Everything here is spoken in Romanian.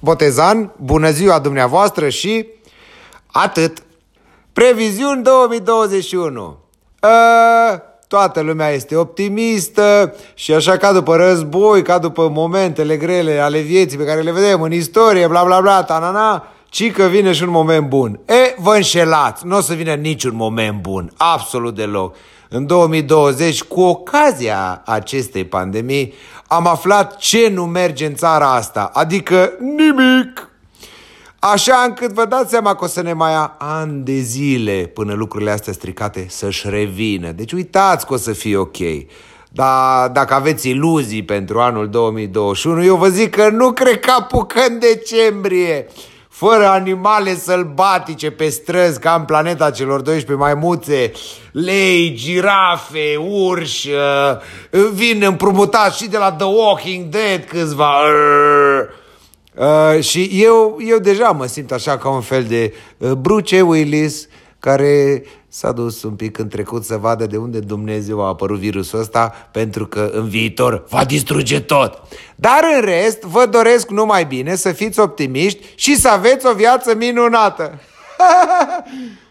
botezan, bună ziua dumneavoastră și atât. Previziuni 2021. Toată lumea este optimistă și așa ca după război, ca după momentele grele ale vieții pe care le vedem în istorie, bla bla bla, tanana, ci că vine și un moment bun. Vă înșelați, nu o să vină niciun moment bun, absolut deloc. În 2020, cu ocazia acestei pandemii, am aflat ce nu merge în țara asta, adică nimic. Așa încât vă dați seama că o să ne mai ia ani de zile până lucrurile astea stricate să-și revină. Deci uitați că o să fie ok. Dar dacă aveți iluzii pentru anul 2021, eu vă zic că nu cred că apucă în decembrie. Fără animale sălbatice pe străzi ca în planeta celor 12 maimuțe, lei, girafe, urși, vin împrumutați și de la The Walking Dead câțiva. Și eu deja mă simt așa ca un fel de Bruce Willis care s-a dus un pic în trecut să vadă de unde Dumnezeu a apărut virusul ăsta, pentru că în viitor va distruge tot. Dar în rest vă doresc numai bine, să fiți optimiști și să aveți o viață minunată.